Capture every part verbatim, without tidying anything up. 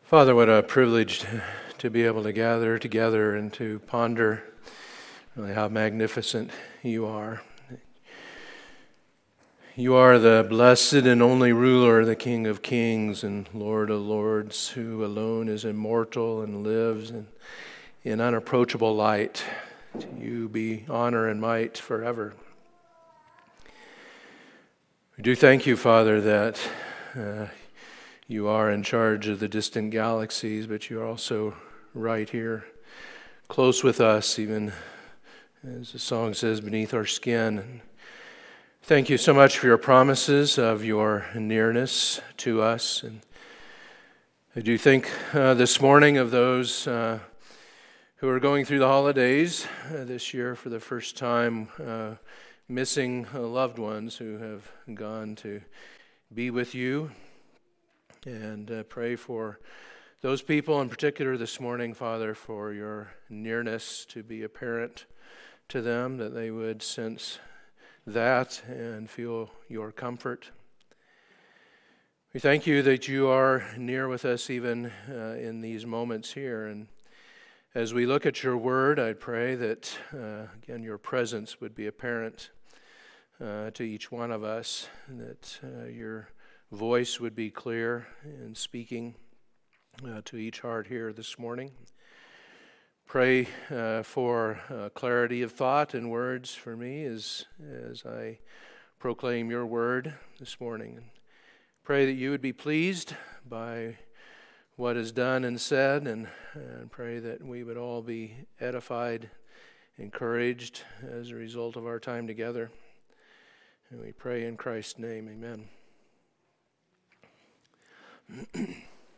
Father, what a privilege to, to be able to gather together and to ponder really how magnificent you are. You are the blessed and only ruler, the King of kings and Lord of lords, who alone is immortal and lives in, in unapproachable light. To you be honor and might forever. We do thank you, Father, that uh, you are in charge of the distant galaxies, but you are also right here, close with us, even as the song says, beneath our skin. Thank you so much for your promises of your nearness to us. And I do think uh, this morning of those uh, who are going through the holidays uh, this year for the first time, uh, missing uh, loved ones who have gone to be with you. And uh, pray for those people in particular this morning, Father, for your nearness to be apparent to them, that they would sense that and feel your comfort. We thank you that you are near with us even uh, in these moments here. And as we look at your word, I pray that, uh, again, your presence would be apparent uh, to each one of us, that uh, your voice would be clear in speaking uh, to each heart here this morning. Pray uh, for uh, clarity of thought and words for me as, as I proclaim your word this morning. And pray that you would be pleased by what is done and said, and, and pray that we would all be edified, encouraged as a result of our time together. And we pray in Christ's name, amen. Well,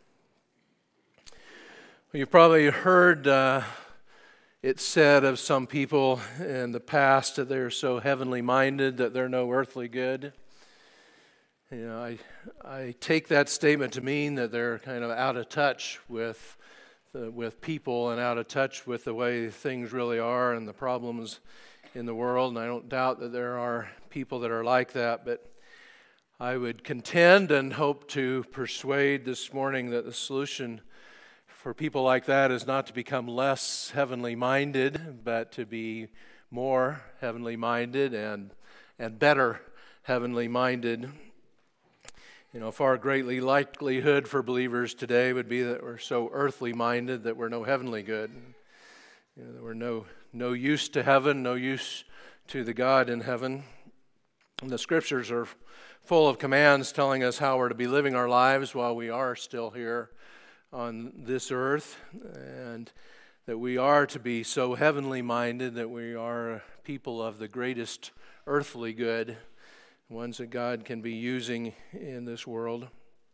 you've probably heard uh, it said of some people in the past that they're so heavenly minded that they're no earthly good. You know, I I take that statement to mean that they're kind of out of touch with the, with people and out of touch with the way things really are and the problems in the world. And I don't doubt that there are people that are like that, but I would contend and hope to persuade this morning that the solution for people like that is not to become less heavenly minded, but to be more heavenly minded and and better heavenly minded. You know, far greatly likelihood for believers today would be that we're so earthly minded that we're no heavenly good. You know, that we're no no use to heaven, no use to the God in heaven. And the scriptures are full of commands telling us how we're to be living our lives while we are still here on this earth, and that we are to be so heavenly minded that we are people of the greatest earthly good, ones that God can be using in this world.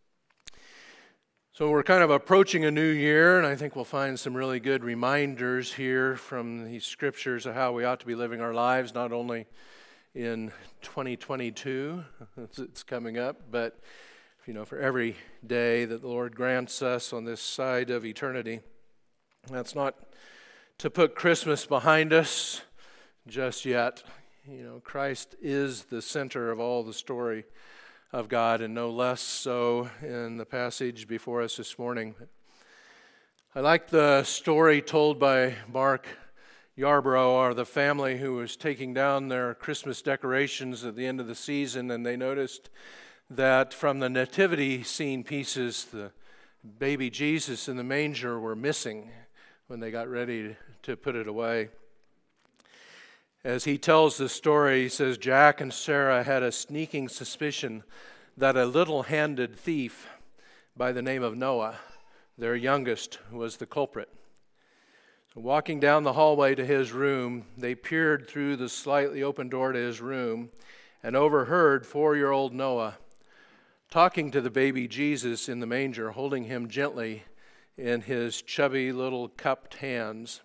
So we're kind of approaching a new year, and I think we'll find some really good reminders here from these scriptures of how we ought to be living our lives, not only in twenty twenty-two, it's coming up, but you know, for every day that the Lord grants us on this side of eternity. That's not to put Christmas behind us just yet. You know, Christ is the center of all the story of God, and no less so in the passage before us this morning. I like the story told by Mark Yarbrough, or the family who was taking down their Christmas decorations at the end of the season, and they noticed that from the nativity scene pieces, the baby Jesus in the manger were missing when they got ready to put it away. As he tells the story, he says, Jack and Sarah had a sneaking suspicion that a little-handed thief by the name of Noah, their youngest, was the culprit. Walking down the hallway to his room, they peered through the slightly open door to his room and overheard four-year-old Noah talking to the baby Jesus in the manger, holding him gently in his chubby little cupped hands.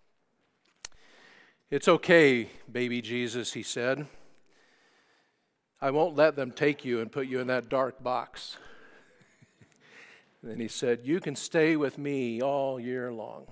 "It's okay, baby Jesus," he said. "I won't let them take you and put you in that dark box." And then he said, "You can stay with me all year long."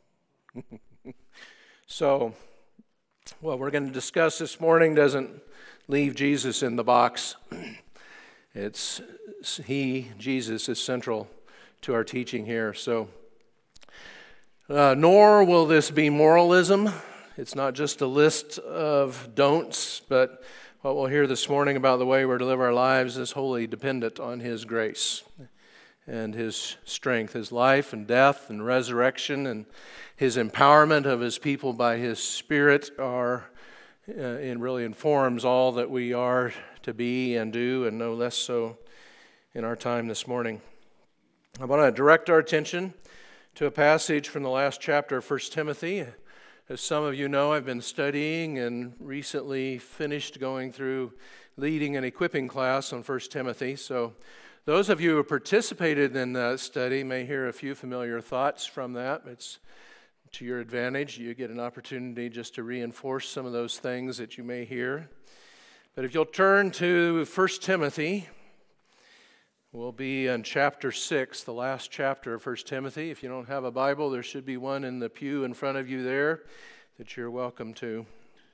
So, what we're going to discuss this morning doesn't leave Jesus in the box. It's he, Jesus, is central to our teaching here. So, uh, nor will this be moralism. It's not just a list of don'ts, but what we'll hear this morning about the way we're to live our lives is wholly dependent on His grace and His strength. His life and death and resurrection and His empowerment of His people by His Spirit are uh, and really informs all that we are to be and do, and no less so in our time this morning. I want to direct our attention to a passage from the last chapter of First Timothy. As some of you know, I've been studying and recently finished going through leading an equipping class on First Timothy. So those of you who participated in that study may hear a few familiar thoughts from that. It's to your advantage. You get an opportunity just to reinforce some of those things that you may hear. But if you'll turn to First Timothy, we'll be in chapter six, the last chapter of First Timothy. If you don't have a Bible, there should be one in the pew in front of you there that you're welcome to.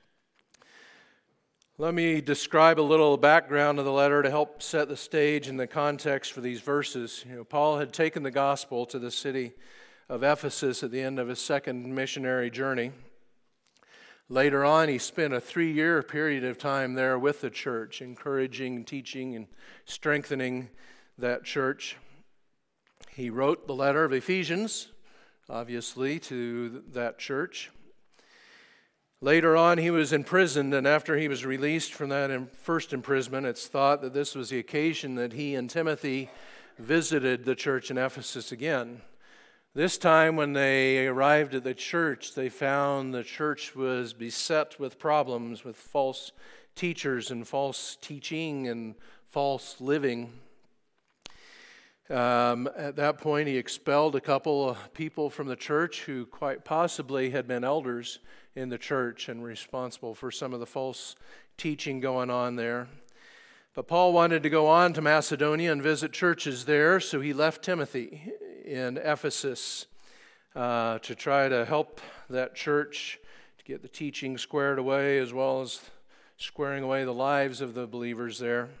Let me describe a little background of the letter to help set the stage and the context for these verses. You know, Paul had taken the gospel to the city of Ephesus at the end of his second missionary journey. Later on, he spent a three-year period of time there with the church, encouraging, teaching, and strengthening that church. He wrote the letter of Ephesians, obviously, to that church. Later on, he was imprisoned, and after he was released from that first imprisonment, it's thought that this was the occasion that he and Timothy visited the church in Ephesus again. This time, when they arrived at the church, they found the church was beset with problems, with false teachers and false teaching and false living. Um, at that point, he expelled a couple of people from the church who quite possibly had been elders in the church and responsible for some of the false teaching going on there. But Paul wanted to go on to Macedonia and visit churches there, so he left Timothy in Ephesus uh, to try to help that church to get the teaching squared away, as well as squaring away the lives of the believers there.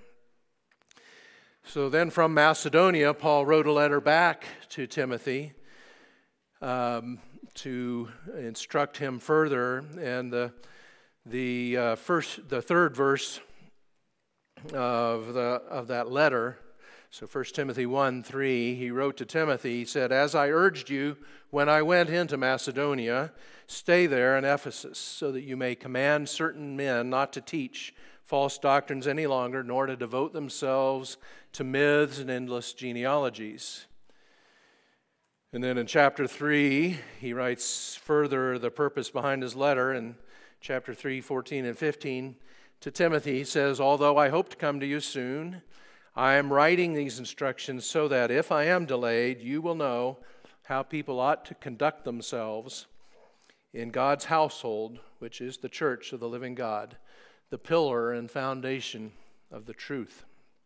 So then from Macedonia, Paul wrote a letter back to Timothy um, to instruct him further. And the the uh, first, the third verse of the of that letter, so First Timothy one three, he wrote to Timothy. He said, "As I urged you when I went into Macedonia, stay there in Ephesus, so that you may command certain men not to teach false doctrines any longer, nor to devote themselves to myths and endless genealogies." And then in chapter three, he writes further the purpose behind his letter. In chapter three, fourteen and fifteen, to Timothy, he says, "Although I hope to come to you soon, I am writing these instructions so that if I am delayed, you will know how people ought to conduct themselves in God's household, which is the church of the living God, the pillar and foundation of the truth."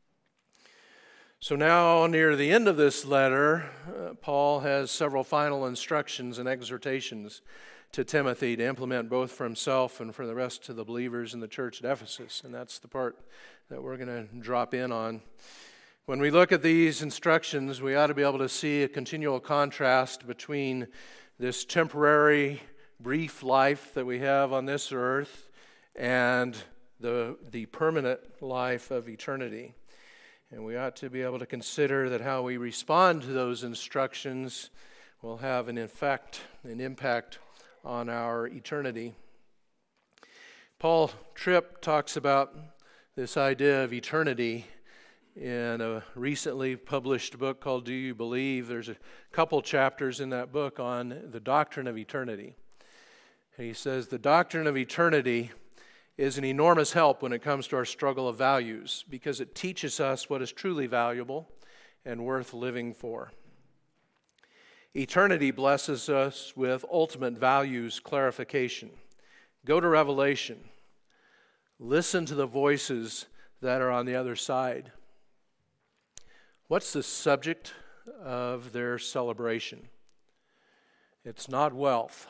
So now, near the end of this letter, uh, Paul has several final instructions and exhortations to Timothy to implement both for himself and for the rest of the believers in the church at Ephesus. And that's the part that we're going to drop in on. When we look at these instructions, we ought to be able to see a continual contrast between this temporary, brief life that we have on this earth and the, the permanent life of eternity. And we ought to be able to consider that how we respond to those instructions will have an effect, an impact on our eternity. Paul Tripp talks about this idea of eternity in a recently published book called Do You Believe? There's a couple chapters in that book on the doctrine of eternity. He says the doctrine of eternity is an enormous help when it comes to our struggle of values because it teaches us what is truly valuable and worth living for. Eternity blesses us with ultimate values clarification. Go to Revelation. Listen to the voices that are on the other side. What's the subject of their celebration? It's not wealth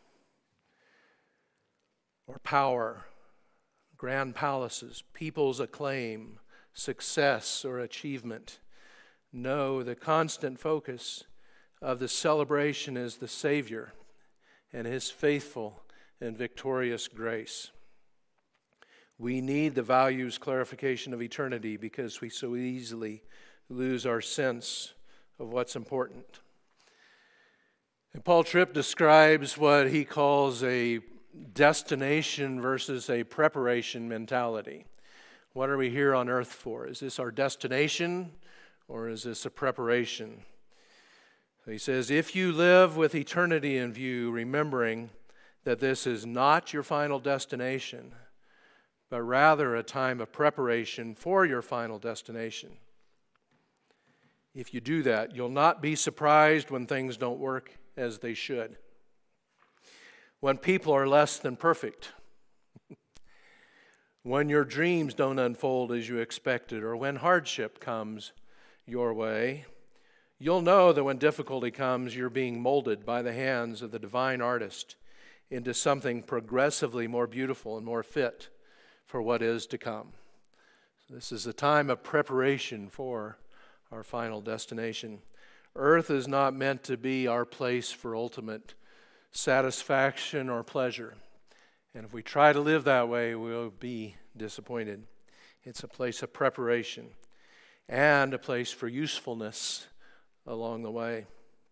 or power, grand palaces, people's acclaim, success, or achievement. No, the constant focus of the celebration is the Savior and His faithful and victorious grace. We need the values clarification of eternity because we so easily lose our sense of what's important. And Paul Tripp describes what he calls a destination versus a preparation mentality. What are we here on earth for? Is this our destination or is this a preparation? So he says, if you live with eternity in view, remembering that this is not your final destination, but rather a time of preparation for your final destination. If you do that, you'll not be surprised when things don't work as they should. When people are less than perfect. When your dreams don't unfold as you expected, or when hardship comes your way, you'll know that when difficulty comes, you're being molded by the hands of the divine artist into something progressively more beautiful and more fit for what is to come. So this is a time of preparation for our final destination. Earth is not meant to be our place for ultimate satisfaction or pleasure. And if we try to live that way, we'll be disappointed. It's a place of preparation and a place for usefulness along the way.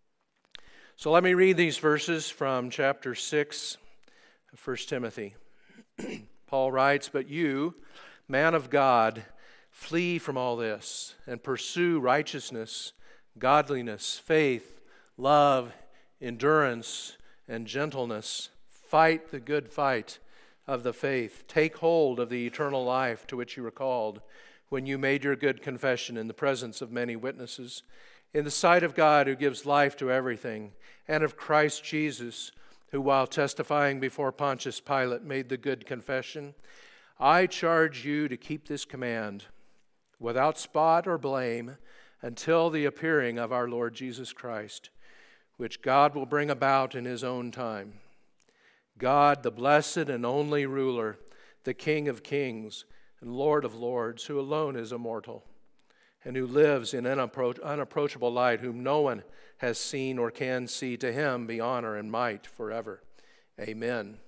So let me read these verses from chapter six of First Timothy. Paul writes, "But you, man of God, flee from all this and pursue righteousness, godliness, faith, love, endurance, and gentleness. Fight the good fight of the faith. Take hold of the eternal life to which you were called when you made your good confession in the presence of many witnesses, in the sight of God who gives life to everything, and of Christ Jesus, who while testifying before Pontius Pilate made the good confession. I charge you to keep this command without spot or blame until the appearing of our Lord Jesus Christ, which God will bring about in His own time. God, the blessed and only ruler, the King of kings and Lord of lords, who alone is immortal, and who lives in unappro- unapproachable light, whom no one has seen or can see, to Him be honor and might forever. Amen."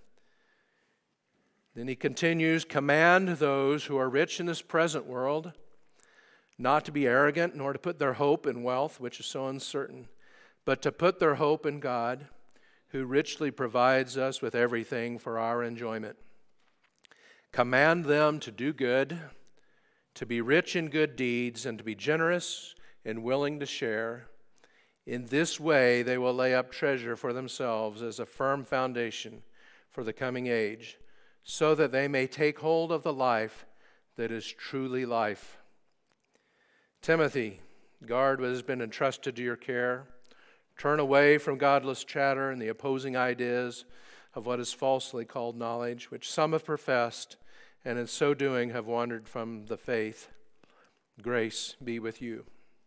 Then he continues, "Command those who are rich in this present world not to be arrogant, nor to put their hope in wealth, which is so uncertain, but to put their hope in God, who richly provides us with everything for our enjoyment. Command them to do good, to be rich in good deeds, and to be generous and willing to share. In this way they will lay up treasure for themselves as a firm foundation for the coming age, so that they may take hold of the life that is truly life. Timothy, guard what has been entrusted to your care. Turn away from godless chatter and the opposing ideas of what is falsely called knowledge, which some have professed, and in so doing have wandered from the faith. Grace be with you."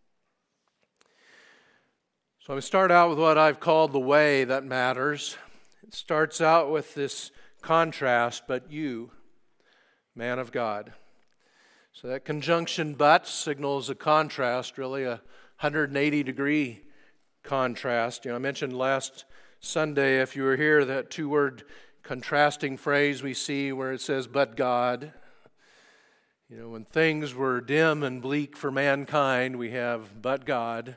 So I'm going to start out with what I've called the way that matters. It starts out with this contrast, "but you, man of God." So that conjunction "but" signals a contrast, really a one hundred eighty degree contrast. You know, I mentioned last Sunday, if you were here, that two-word contrasting phrase we see where it says, "but God." You know, when things were dim and bleak for mankind, we have "but God."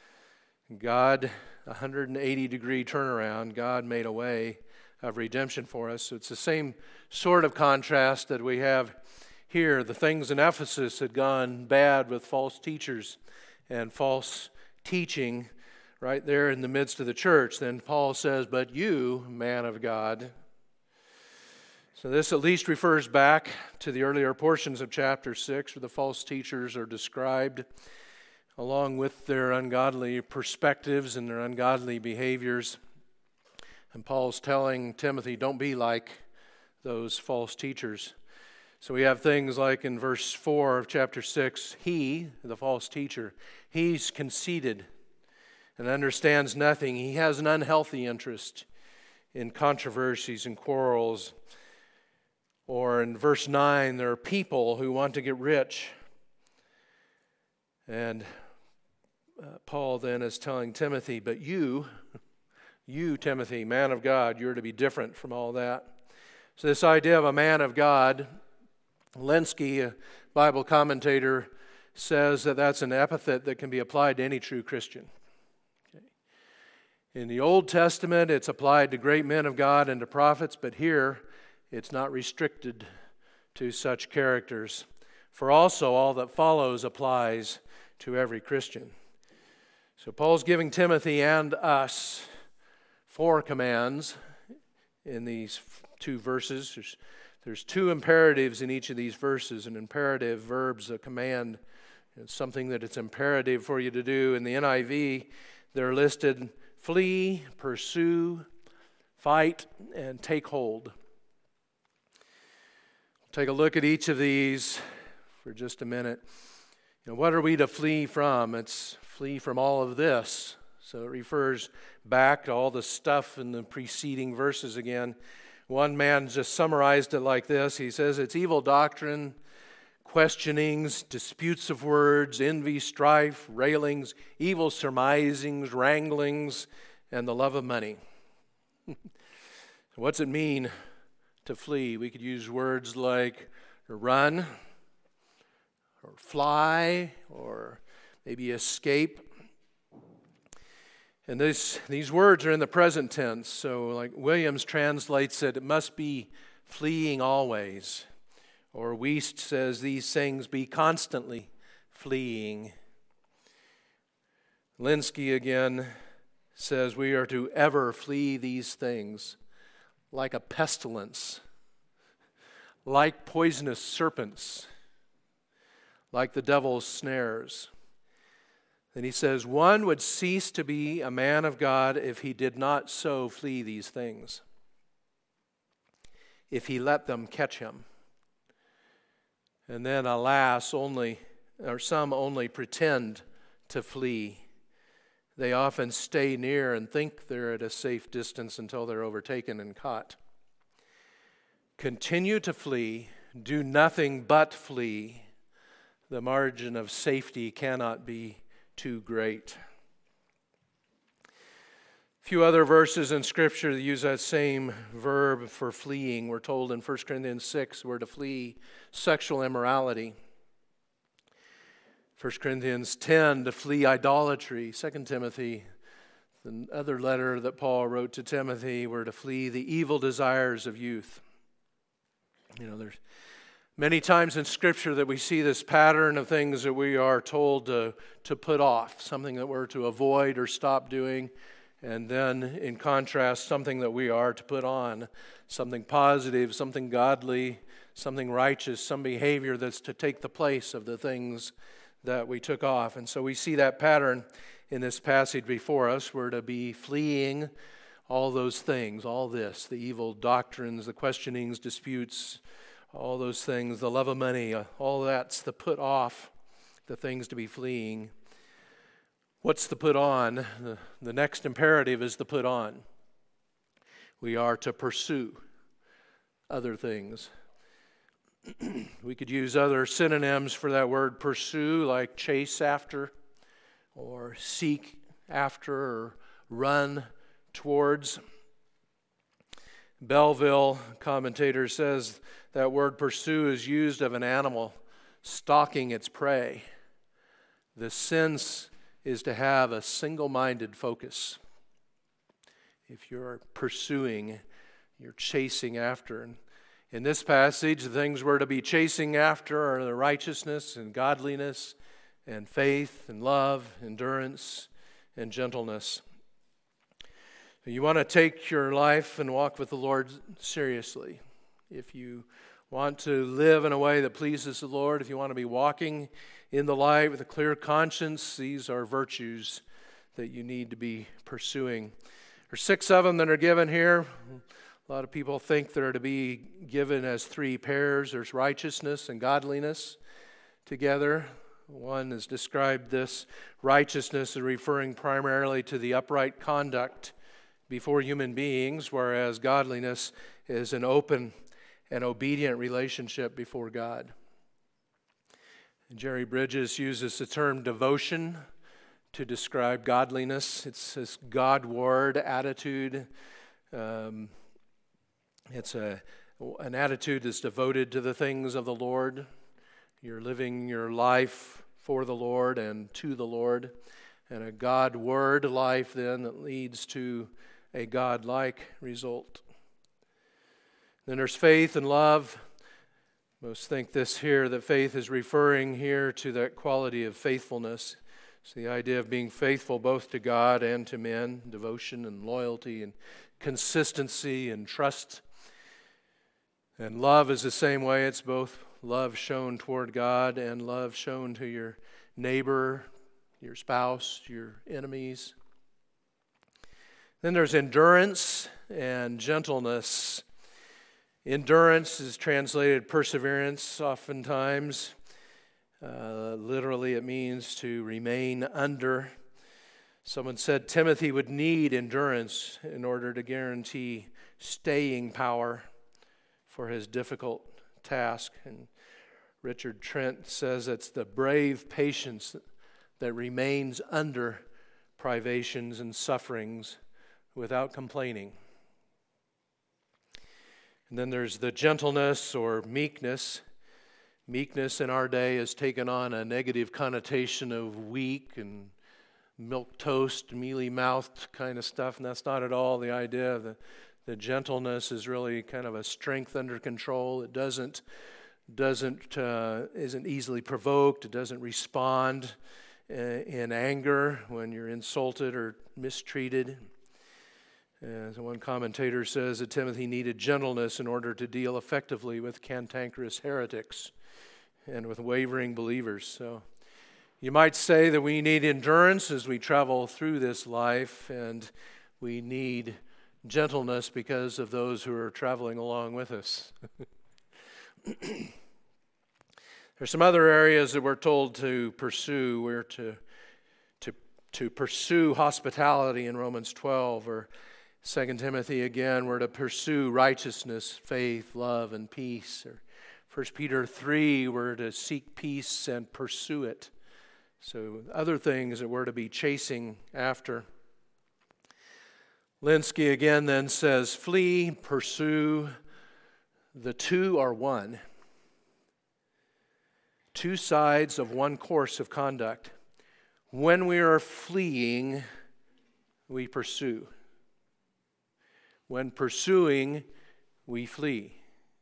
God, one hundred eighty degree turnaround. God made a way of redemption for us. So it's the same sort of contrast that we have here. The things in Ephesus had gone bad with false teachers and false teaching right there in the midst of the church. Then Paul says, "But you, man of God." So this at least refers back to the earlier portions of chapter six, where the false teachers are described along with their ungodly perspectives and their ungodly behaviors. And Paul's telling Timothy, don't be like those false teachers. So we have things like in verse four of chapter six, he, the false teacher, he's conceited and understands nothing. He has an unhealthy interest in controversies and quarrels. Or in verse nine, there are people who want to get rich. And uh, Paul then is telling Timothy, but you, you, Timothy, man of God, you're to be different from all that. So this idea of a man of God, Lenski, a Bible commentator, says that that's an epithet that can be applied to any true Christian. Okay. In the Old Testament, it's applied to great men of God and to prophets, but here it's not restricted to such characters. For also all that follows applies to every Christian. So Paul's giving Timothy and us four commands in these two verses. There's, there's two imperatives in each of these verses. An imperative verb's a command. It's something that it's imperative for you to do. In the N I V, they're listed flee, pursue, fight, and take hold. Take a look at each of these for just a minute. You know, what are we to flee from? It's flee from all of this. So it refers back to all the stuff in the preceding verses again. One man just summarized it like this. He says it's evil doctrine, questionings, disputes of words, envy, strife, railings, evil surmisings, wranglings, and the love of money. What's it mean to flee? We could use words like run, or fly, or maybe escape. And this, these words are in the present tense. So like Williams translates it, it must be fleeing always. Or Wiest says these things be constantly fleeing. Lenski again says we are to ever flee these things like a pestilence, like poisonous serpents, like the devil's snares. Then he says, one would cease to be a man of God if he did not so flee these things, if he let them catch him. And then, alas, only, or some only pretend to flee. They often stay near and think they're at a safe distance until they're overtaken and caught. Continue to flee, do nothing but flee. The margin of safety cannot be too great. A few other verses in Scripture that use that same verb for fleeing. We're told in First Corinthians six we're to flee sexual immorality. First Corinthians ten to flee idolatry. Second Timothy, the other letter that Paul wrote to Timothy, we're to flee the evil desires of youth. You know, there's many times in Scripture that we see this pattern of things that we are told to, to put off, something that we're to avoid or stop doing, and then in contrast, something that we are to put on, something positive, something godly, something righteous, some behavior that's to take the place of the things that we took off. And so we see that pattern in this passage before us. We're to be fleeing all those things, all this, the evil doctrines, the questionings, disputes, all those things, the love of money, all that's the put off, the things to be fleeing. What's the put on? The, the next imperative is the put on. We are to pursue other things. We could use other synonyms for that word pursue, like chase after, or seek after, or run towards. Belleville commentator says that word pursue is used of an animal stalking its prey. The sense is to have a single-minded focus. If you're pursuing, you're chasing after. And in this passage, the things we're to be chasing after are the righteousness and godliness and faith and love, endurance and gentleness. You want to take your life and walk with the Lord seriously. If you want to live in a way that pleases the Lord, if you want to be walking in the light with a clear conscience, these are virtues that you need to be pursuing. There's six of them that are given here. A lot of people think they're to be given as three pairs. There's righteousness and godliness together. One has described this righteousness as referring primarily to the upright conduct before human beings, whereas godliness is an open and obedient relationship before God. And Jerry Bridges uses the term devotion to describe godliness. It's this Godward attitude. Um, it's a an attitude that's devoted to the things of the Lord. You're living your life for the Lord and to the Lord. And a God-word life then that leads to a God-like result. Then there's faith and love. Most think this here, that faith is referring here to that quality of faithfulness. It's the idea of being faithful both to God and to men, devotion and loyalty and consistency and trust. And love is the same way. It's both love shown toward God and love shown to your neighbor, your spouse, your enemies. Then there's endurance and gentleness. Endurance is translated perseverance oftentimes. Uh, literally, it means to remain under. Someone said Timothy would need endurance in order to guarantee staying power for his difficult task. And Richard Trent says it's the brave patience that remains under privations and sufferings without complaining. And then there's the gentleness or meekness. Meekness in our day has taken on a negative connotation of weak and milquetoast, mealy-mouthed kind of stuff, and that's not at all the idea. The, the gentleness is really kind of a strength under control. It doesn't, doesn't uh, isn't easily provoked. It doesn't respond uh, in anger when you're insulted or mistreated. As one commentator says that Timothy needed gentleness in order to deal effectively with cantankerous heretics and with wavering believers. So you might say that we need endurance as we travel through this life, and we need gentleness because of those who are traveling along with us. There's some other areas that we're told to pursue. We're to, to, to pursue hospitality in Romans twelve, or Second Timothy again, we're to pursue righteousness, faith, love, and peace. Or First Peter three, we're to seek peace and pursue it. So other things that we're to be chasing after. Lenski again then says, flee, pursue, the two are one. Two sides of one course of conduct. When we are fleeing, we pursue. When pursuing, we flee.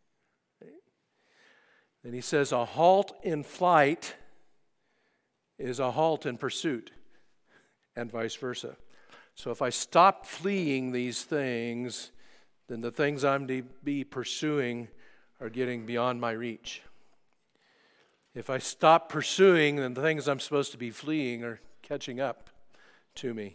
Then he says a halt in flight is a halt in pursuit, and vice versa. So if I stop fleeing these things, then the things I'm to be pursuing are getting beyond my reach. If I stop pursuing, then the things I'm supposed to be fleeing are catching up to me.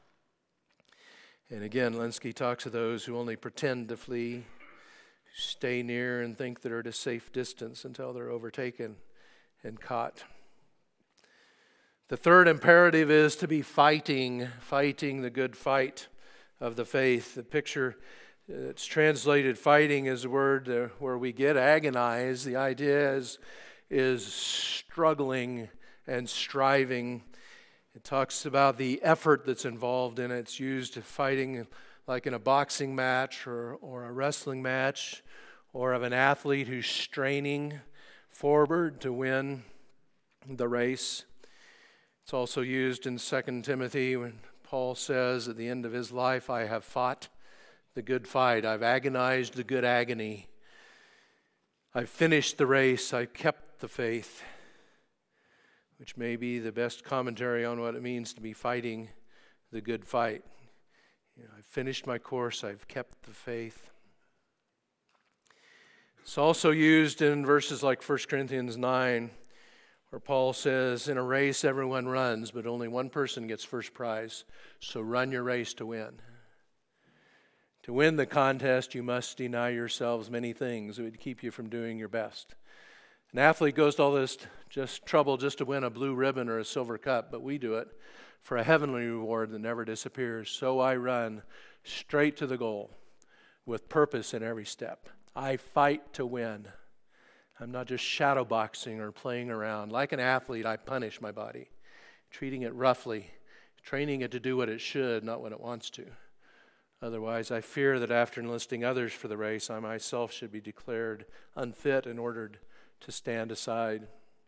And again, Lenski talks of those who only pretend to flee, who stay near and think they're at a safe distance until they're overtaken and caught. The third imperative is to be fighting, fighting the good fight of the faith. The picture that's translated fighting is a word uh, where we get agonize. The idea is, is struggling and striving. It talks about the effort that's involved in it. It's used in fighting like in a boxing match or, or a wrestling match, or of an athlete who's straining forward to win the race. It's also used in Second Timothy when Paul says at the end of his life, I have fought the good fight. I've agonized the good agony. I've finished the race. I've kept the faith, which may be the best commentary on what it means to be fighting the good fight. You know, I've finished my course. I've kept the faith. It's also used in verses like First Corinthians nine, where Paul says, in a race everyone runs, but only one person gets first prize. So run your race to win. To win the contest, you must deny yourselves many things that would keep you from doing your best. An athlete goes to all this just trouble just to win a blue ribbon or a silver cup, but we do it for a heavenly reward that never disappears. So I run straight to the goal with purpose in every step. I fight to win. I'm not just shadow boxing or playing around. Like an athlete, I punish my body, treating it roughly training it to do what it should, not what it wants to. Otherwise, I fear that after enlisting others for the race, I myself should be declared unfit and ordered to stand aside.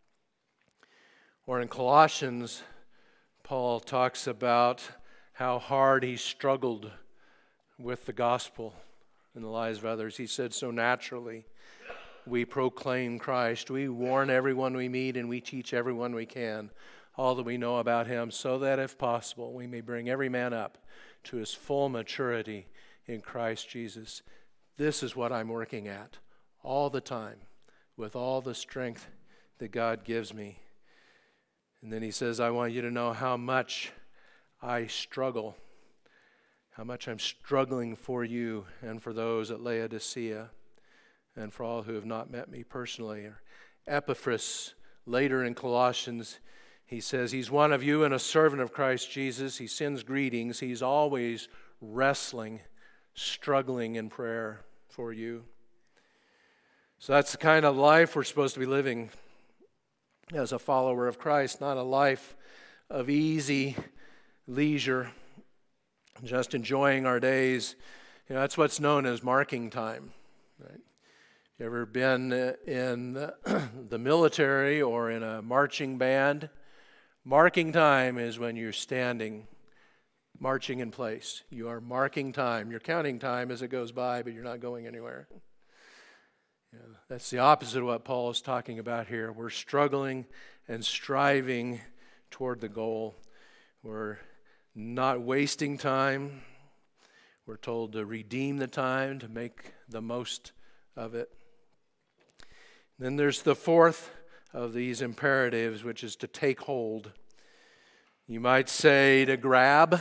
Or in Colossians, Paul talks about how hard he struggled with the gospel in the lives of others. He said, so naturally, we proclaim Christ. We warn everyone we meet, and we teach everyone we can all that we know about him, so that if possible, we may bring every man up to his full maturity in Christ Jesus. This is what I'm working at all the time with all the strength that God gives me. And then he says, I want you to know how much I struggle, how much I'm struggling for you and for those at Laodicea and for all who have not met me personally. Epaphras, later in Colossians, he says, he's one of you and a servant of Christ Jesus. He sends greetings. He's always wrestling, struggling in prayer for you. So that's the kind of life we're supposed to be living as a follower of Christ, not a life of easy leisure, just enjoying our days. You know, that's what's known as marking time, right? You ever been in the military or in a marching band? Marking time is when you're standing, marching in place. You are marking time. You're counting time as it goes by, but you're not going anywhere. You know, that's the opposite of what Paul is talking about here. We're struggling and striving toward the goal. We're not wasting time. We're told to redeem the time, to make the most of it. Then there's the fourth of these imperatives, which is to take hold. You might say to grab,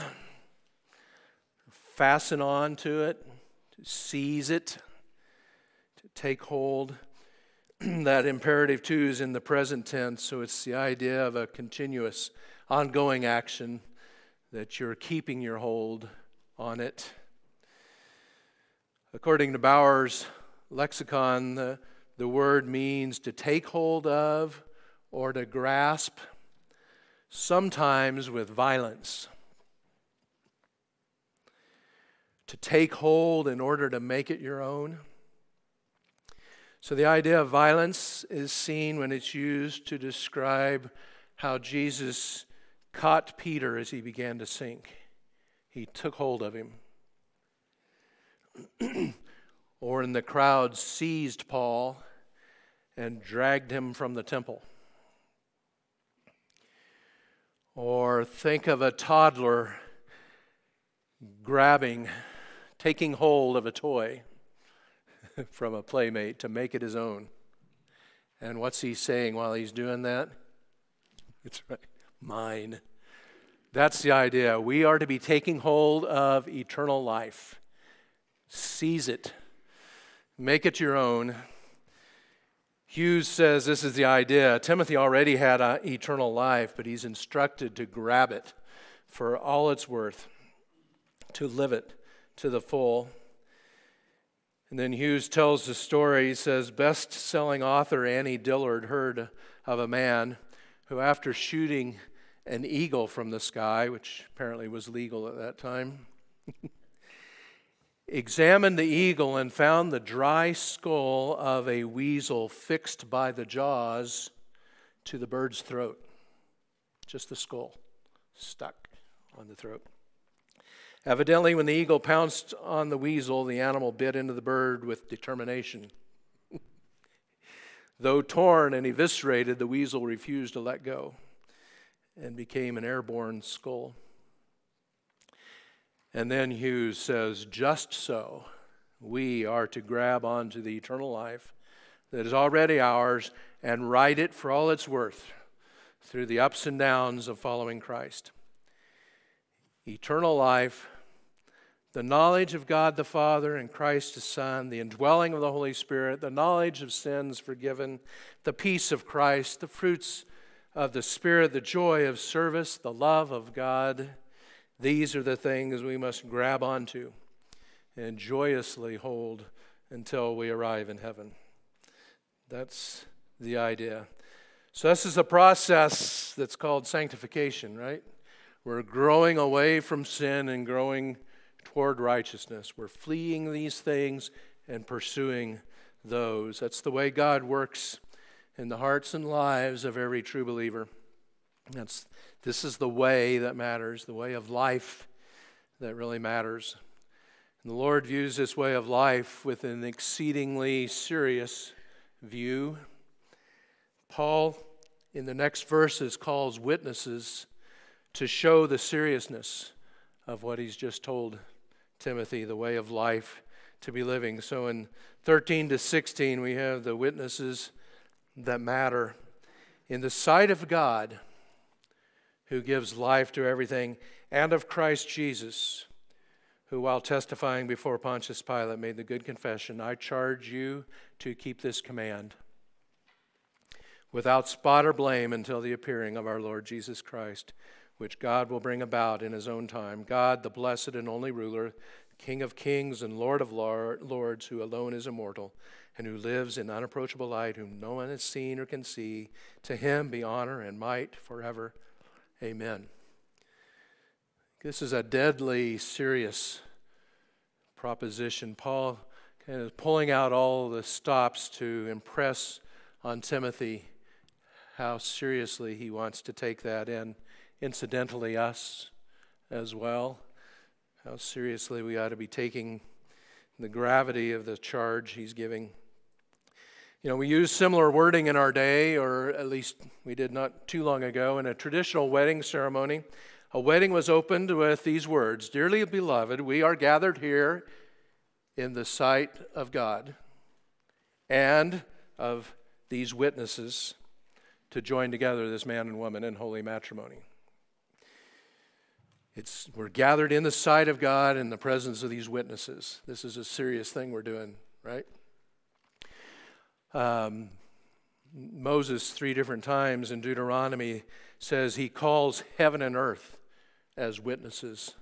fasten on to it, to seize it, to take hold. That imperative too is in the present tense, so it's the idea of a continuous, ongoing action, that you're keeping your hold on it. According to Bauer's lexicon, the The word means to take hold of or to grasp, sometimes with violence. To take hold in order to make it your own. So the idea of violence is seen when it's used to describe how Jesus caught Peter as he began to sink. He took hold of him. Or in the crowd seized Paul and dragged him from the temple. Or think of a toddler grabbing, taking hold of a toy from a playmate to make it his own. And what's he saying while he's doing that? It's right, mine. That's the idea. We are to be taking hold of eternal life. Seize it. Make it your own. Hughes says this is the idea. Timothy already had uh, eternal life, but he's instructed to grab it for all it's worth, to live it to the full. And then Hughes tells the story. He says, best-selling author Annie Dillard heard of a man who, after shooting an eagle from the sky, which apparently was legal at that time, examined the eagle and found the dry skull of a weasel fixed by the jaws to the bird's throat. Just the skull stuck on the throat. Evidently, when the eagle pounced on the weasel, the animal bit into the bird with determination. Though torn and eviscerated, the weasel refused to let go and became an airborne skull. And then Hughes says, just so, we are to grab onto the eternal life that is already ours and ride it for all it's worth through the ups and downs of following Christ. Eternal life, the knowledge of God the Father and Christ the Son, the indwelling of the Holy Spirit, the knowledge of sins forgiven, the peace of Christ, the fruits of the Spirit, the joy of service, the love of God. These are the things we must grab onto and joyously hold until we arrive in heaven. That's the idea. So this is a process that's called sanctification, right? We're growing away from sin and growing toward righteousness. We're fleeing these things and pursuing those. That's the way God works in the hearts and lives of every true believer. That's, this is the way that matters, the way of life that really matters. And the Lord views this way of life with an exceedingly serious view. Paul, in the next verses, calls witnesses to show the seriousness of what he's just told Timothy, the way of life to be living. So in thirteen to sixteen, we have the witnesses that matter. In the sight of God, who gives life to everything, and of Christ Jesus, who while testifying before Pontius Pilate made the good confession, I charge you to keep this command without spot or blame until the appearing of our Lord Jesus Christ, which God will bring about in his own time. God, the blessed and only ruler, King of kings and Lord of lords, who alone is immortal, and who lives in unapproachable light, whom no one has seen or can see, to him be honor and might forever. Amen. This is a deadly serious proposition. Paul kind of pulling out all the stops to impress on Timothy how seriously he wants to take that in. Incidentally, us as well, how seriously we ought to be taking the gravity of the charge he's giving. You know, we use similar wording in our day, or at least we did not too long ago, in a traditional wedding ceremony. A wedding was opened with these words, "Dearly beloved, we are gathered here in the sight of God and of these witnesses to join together this man and woman in holy matrimony." It's, we're gathered in the sight of God in the presence of these witnesses. This is a serious thing we're doing, right? Um, Moses, three different times in Deuteronomy, says he calls heaven and earth as witnesses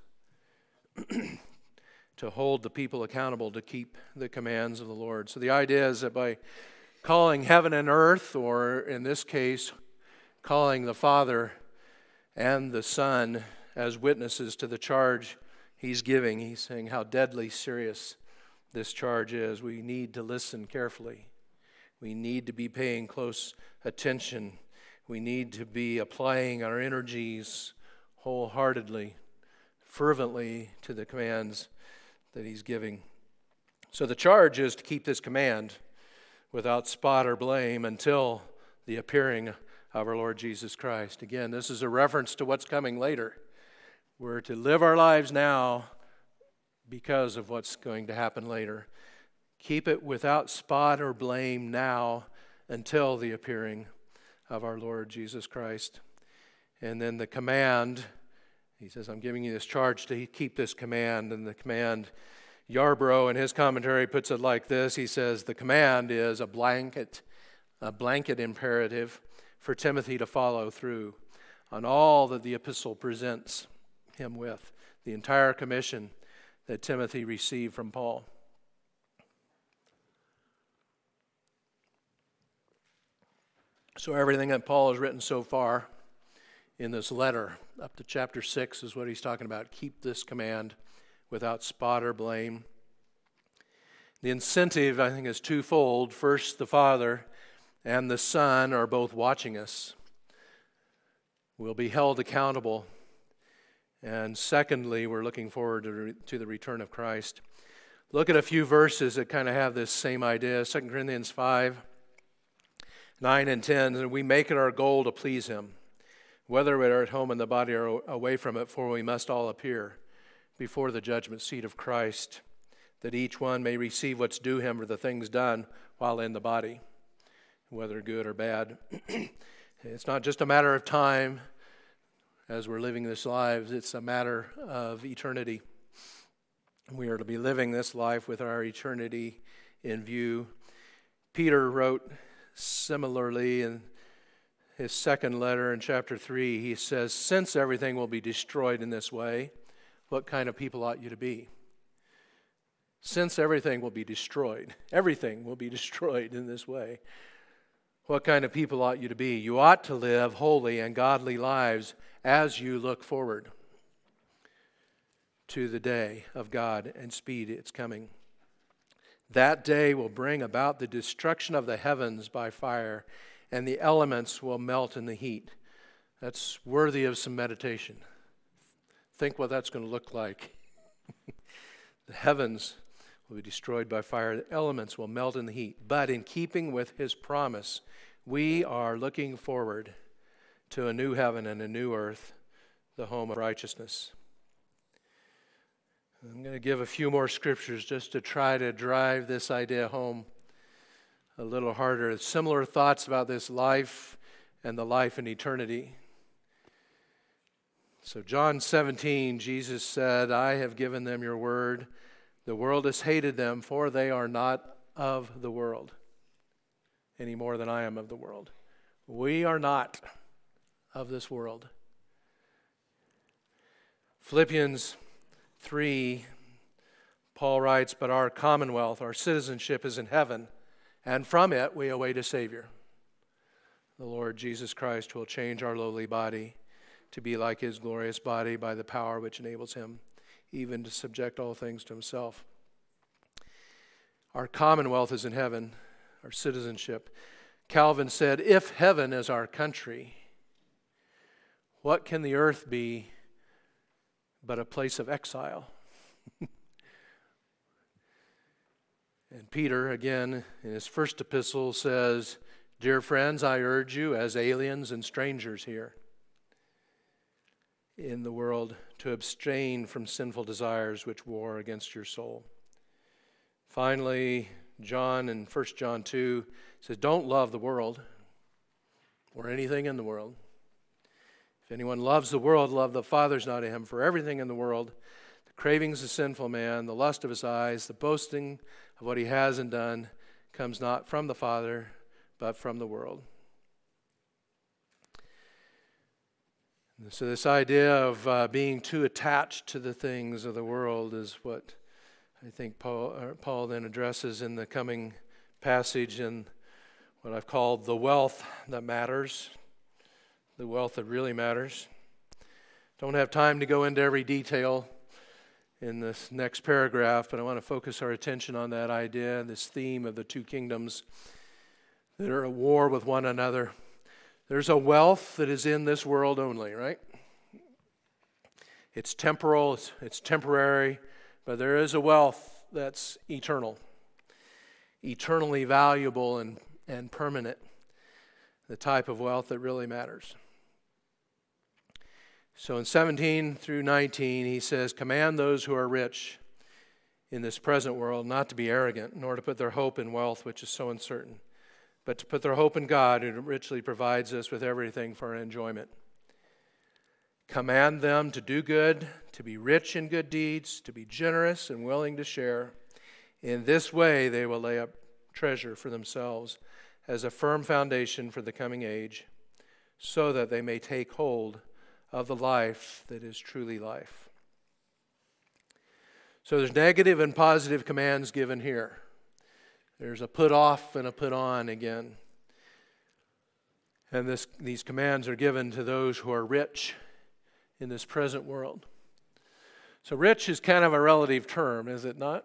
to hold the people accountable to keep the commands of the Lord. So the idea is that by calling heaven and earth, or in this case, calling the Father and the Son as witnesses to the charge he's giving, he's saying how deadly serious this charge is. We need to listen carefully. We need to be paying close attention. We need to be applying our energies wholeheartedly, fervently to the commands that he's giving. So the charge is to keep this command without spot or blame until the appearing of our Lord Jesus Christ. Again, this is a reference to what's coming later. We're to live our lives now because of what's going to happen later. Keep it without spot or blame now until the appearing of our Lord Jesus Christ. And then the command, he says, I'm giving you this charge to keep this command. And the command, Yarbrough in his commentary puts it like this. He says, the command is a blanket, a blanket imperative for Timothy to follow through on all that the epistle presents him with, the entire commission that Timothy received from Paul. So everything that Paul has written so far in this letter, up to chapter six, is what he's talking about. Keep this command without spot or blame. The incentive, I think, is twofold. First, the Father and the Son are both watching us. We'll be held accountable. And secondly, we're looking forward to, re- to the return of Christ. Look at a few verses that kind of have this same idea. Second Corinthians five, nine and ten. And we make it our goal to please him, whether we're at home in the body or away from it, for we must all appear before the judgment seat of Christ, that each one may receive what's due him for the things done while in the body, whether good or bad. It's not just a matter of time as we're living this lives, it's a matter of eternity. We are to be living this life with our eternity in view. Peter wrote similarly in his second letter in chapter three. He says, since everything will be destroyed in this way, what kind of people ought you to be? Since everything will be destroyed, everything will be destroyed in this way, What kind of people ought you to be? You ought to live holy and godly lives as you look forward to the day of God and speed its coming. That day will bring about the destruction of the heavens by fire, and the elements will melt in the heat. That's worthy of some meditation. Think what that's going to look like. The heavens will be destroyed by fire. The elements will melt in the heat. But in keeping with his promise, we are looking forward to a new heaven and a new earth, the home of righteousness. I'm going to give a few more scriptures just to try to drive this idea home a little harder. Similar thoughts about this life and the life in eternity. So John seventeen, Jesus said, I have given them your word. The world has hated them, for they are not of the world, any more than I am of the world. We are not of this world. Philippians three, Paul writes, but our commonwealth, our citizenship is in heaven, and from it we await a Savior. The Lord Jesus Christ will change our lowly body to be like his glorious body by the power which enables him even to subject all things to himself. Our commonwealth is in heaven, our citizenship. Calvin said, if heaven is our country, what can the earth be but a place of exile? And Peter, again, in his first epistle says, dear friends, I urge you as aliens and strangers here in the world to abstain from sinful desires which war against your soul. Finally, John in First John two says, don't love the world or anything in the world. If anyone loves the world, love the Father's not in him. For everything in the world, the cravings of sinful man, the lust of his eyes, the boasting of what he has and done, comes not from the Father, but from the world. And so this idea of uh, being too attached to the things of the world is what I think Paul, uh, Paul then addresses in the coming passage in what I've called the wealth that matters. The wealth that really matters. Don't have time to go into every detail in this next paragraph, but I want to focus our attention on that idea, this theme of the two kingdoms that are at war with one another. There's a wealth that is in this world only, right? It's temporal, it's, it's temporary, but there is a wealth that's eternal, eternally valuable and, and permanent, the type of wealth that really matters. So in seventeen through nineteen, he says, command those who are rich in this present world not to be arrogant, nor to put their hope in wealth, which is so uncertain, but to put their hope in God, who richly provides us with everything for our enjoyment. Command them to do good, to be rich in good deeds, to be generous and willing to share. In this way, they will lay up treasure for themselves as a firm foundation for the coming age, so that they may take hold of the life that is truly life. So there's negative and positive commands given here. There's a put off and a put on again. And this, these commands are given to those who are rich in this present world. So rich is kind of a relative term, is it not?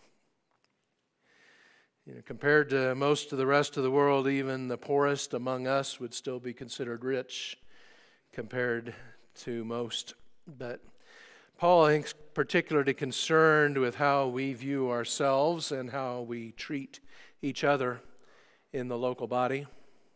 You know, compared to most of the rest of the world, even the poorest among us would still be considered rich compared to most. But Paul, I think, is particularly concerned with how we view ourselves and how we treat each other in the local body.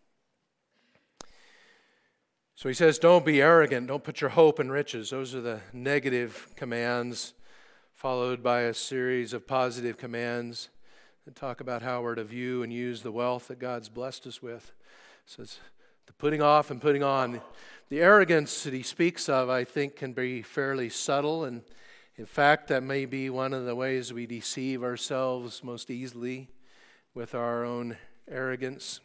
So he says, don't be arrogant, don't put your hope in riches. Those are the negative commands, followed by a series of positive commands that talk about how we're to view and use the wealth that God's blessed us with. So it's the putting off and putting on. The arrogance that he speaks of, I think, can be fairly subtle, and in fact, that may be one of the ways we deceive ourselves most easily with our own arrogance.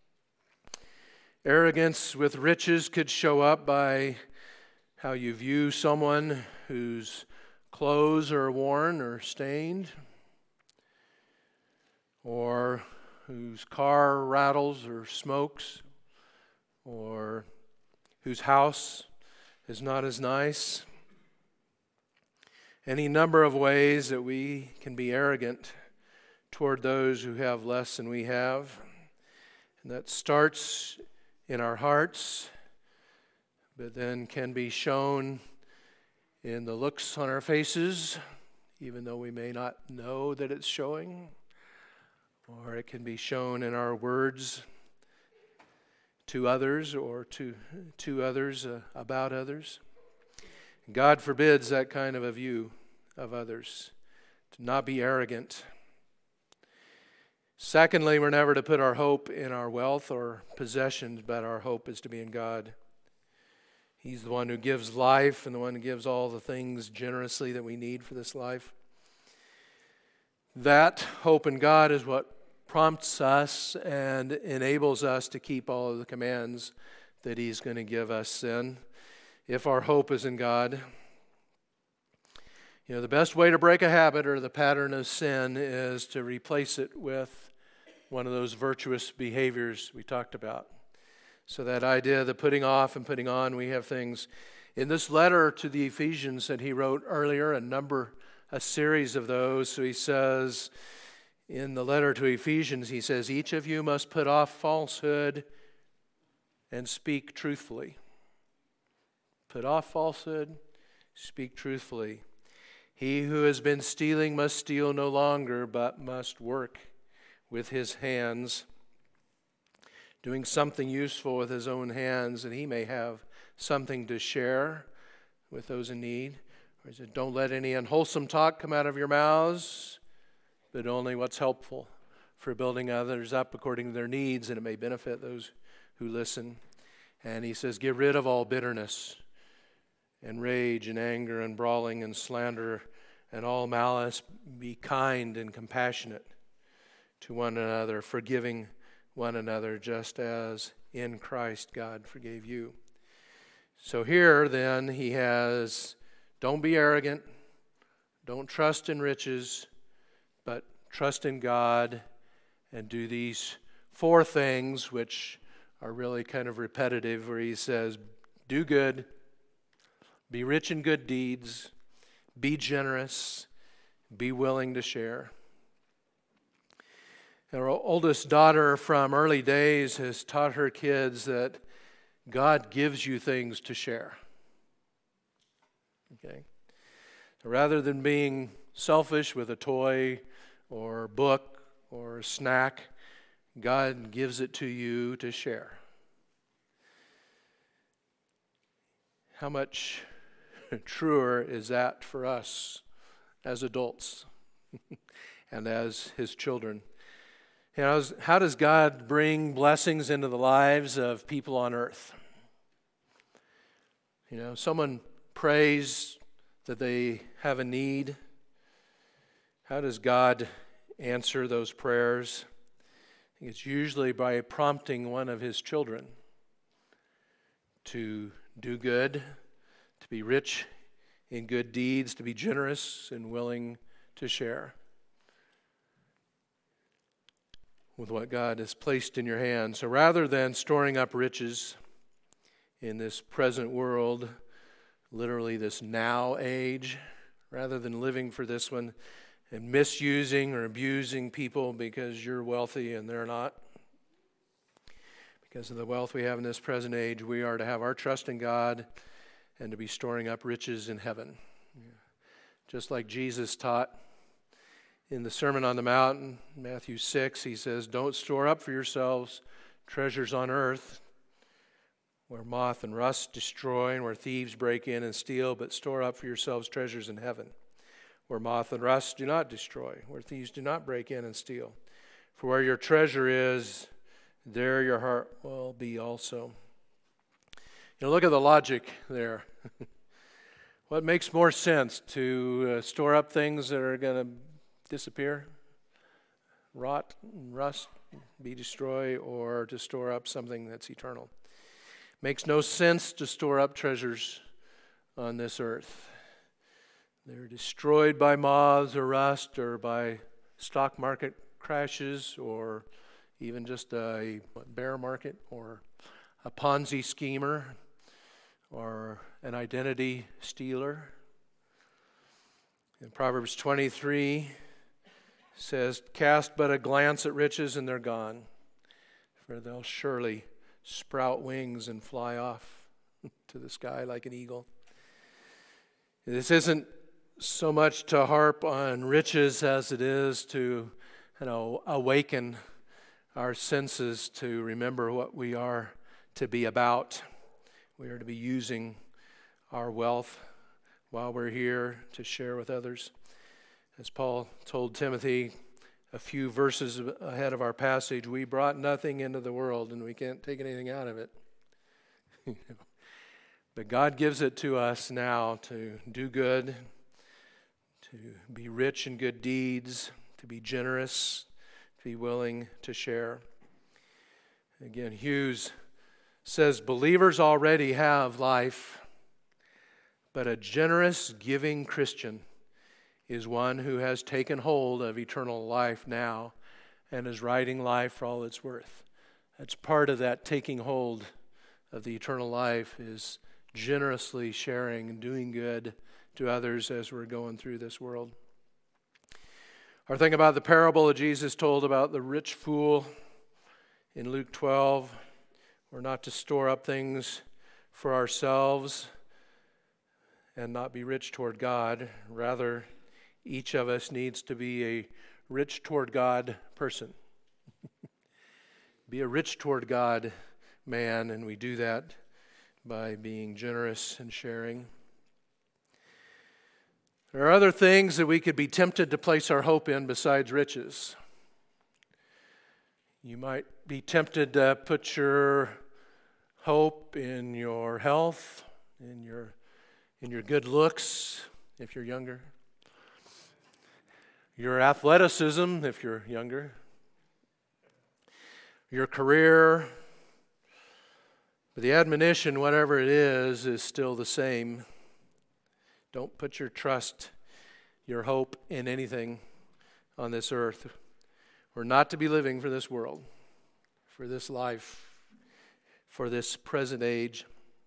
Arrogance with riches could show up by how you view someone whose clothes are worn or stained, or whose car rattles or smokes, or whose house is not as nice. Any number of ways that we can be arrogant toward those who have less than we have. And that starts in our hearts, but then can be shown in the looks on our faces, even though we may not know that it's showing. Or it can be shown in our words to others or to, to others uh, about others. God forbids that kind of a view of others, to not be arrogant. Secondly, we're never to put our hope in our wealth or possessions, but our hope is to be in God. He's the one who gives life and the one who gives all the things generously that we need for this life. That hope in God is what prompts us and enables us to keep all of the commands that He's going to give us then, if our hope is in God. You know, the best way to break a habit or the pattern of sin is to replace it with one of those virtuous behaviors we talked about. So that idea, the putting off and putting on, we have things in this letter to the Ephesians that he wrote earlier, a number, a series of those. So he says, in the letter to Ephesians, he says, each of you must put off falsehood and speak truthfully. Put off falsehood, speak truthfully. He who has been stealing must steal no longer, but must work with his hands, doing something useful with his own hands, that he may have something to share with those in need. Or he said, don't let any unwholesome talk come out of your mouths, but only what's helpful for building others up according to their needs, and it may benefit those who listen. And he says, get rid of all bitterness and rage and anger and brawling and slander and all malice. Be kind and compassionate to one another, forgiving one another, just as in Christ God forgave you. So here then he has, don't be arrogant, don't trust in riches, but trust in God and do these four things, which are really kind of repetitive, where he says, do good, be rich in good deeds, be generous, be willing to share. Our oldest daughter from early days has taught her kids that God gives you things to share. Okay? So rather than being selfish with a toy or book or snack, God gives it to you to share. How much truer is that for us as adults and as His children? You know, how does God bring blessings into the lives of people on earth? You know, someone prays that they have a need. How does God answer those prayers? I think it's usually by prompting one of His children to do good, to be rich in good deeds, to be generous and willing to share with what God has placed in your hands. So rather than storing up riches in this present world, literally this now age, rather than living for this one and misusing or abusing people because you're wealthy and they're not, because of the wealth we have in this present age, we are to have our trust in God and to be storing up riches in heaven. Just like Jesus taught in the Sermon on the Mount, Matthew six, he says, don't store up for yourselves treasures on earth, where moth and rust destroy and where thieves break in and steal, but store up for yourselves treasures in heaven, where moth and rust do not destroy, where thieves do not break in and steal. For where your treasure is, there your heart will be also. You know, look at the logic there. What makes more sense, to uh, store up things that are going to disappear, rot, rust, be destroyed, or to store up something that's eternal? Makes no sense to store up treasures on this earth. They're destroyed by moths or rust or by stock market crashes or even just a bear market or a Ponzi schemer or an identity stealer. In Proverbs twenty-three says, "Cast but a glance at riches and they're gone, for they'll surely sprout wings and fly off to the sky like an eagle." This isn't so much to harp on riches as it is to, you know, awaken our senses to remember what we are to be about. We are to be using our wealth while we're here to share with others. As Paul told Timothy a few verses ahead of our passage, we brought nothing into the world and we can't take anything out of it. But God gives it to us now to do good, to be rich in good deeds, to be generous, to be willing to share. Again, Hughes says believers already have life, but a generous, giving Christian is one who has taken hold of eternal life now and is riding life for all it's worth. That's part of that taking hold of the eternal life, is generously sharing and doing good to others as we're going through this world. Or think about the parable that Jesus told about the rich fool in Luke twelve. We're not to store up things for ourselves and not be rich toward God. Rather, each of us needs to be a rich toward God person. Be a rich toward God man, and we do that by being generous and sharing. There are other things that we could be tempted to place our hope in besides riches. You might be tempted to put your hope in your health, in your in your good looks, if you're younger, your athleticism, if you're younger, your career. But the admonition, whatever it is, is still the same. Don't put your trust, your hope in anything on this earth. We're not to be living for this world, for this life, for this present age.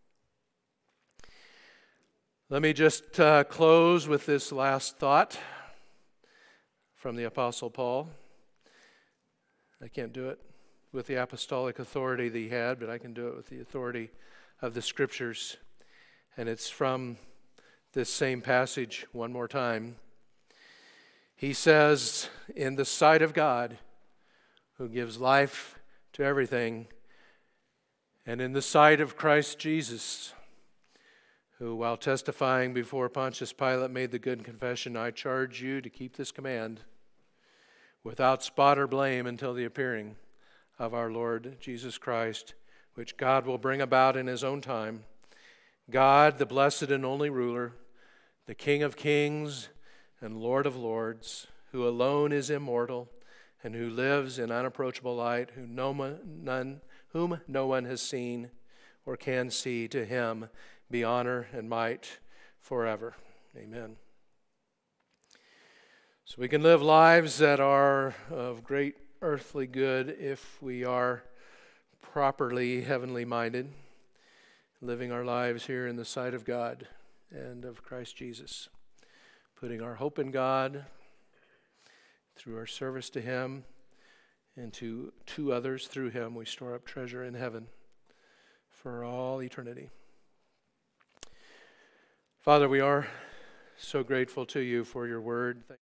Let me just uh, close with this last thought from the Apostle Paul. I can't do it with the apostolic authority that he had, but I can do it with the authority of the Scriptures. And it's from this same passage one more time. He says, "In the sight of God, who gives life to everything, and in the sight of Christ Jesus, who, while testifying before Pontius Pilate, made the good confession, I charge you to keep this command without spot or blame until the appearing of our Lord Jesus Christ, which God will bring about in his own time. God, the blessed and only ruler, the King of kings and Lord of lords, who alone is immortal and who lives in unapproachable light, who no one, none, whom no one has seen or can see, to him be honor and might forever." Amen. So we can live lives that are of great earthly good if we are properly heavenly minded, living our lives here in the sight of God and of Christ Jesus, putting our hope in God through our service to him, and to, to others through him we store up treasure in heaven for all eternity. Father, we are so grateful to you for your word.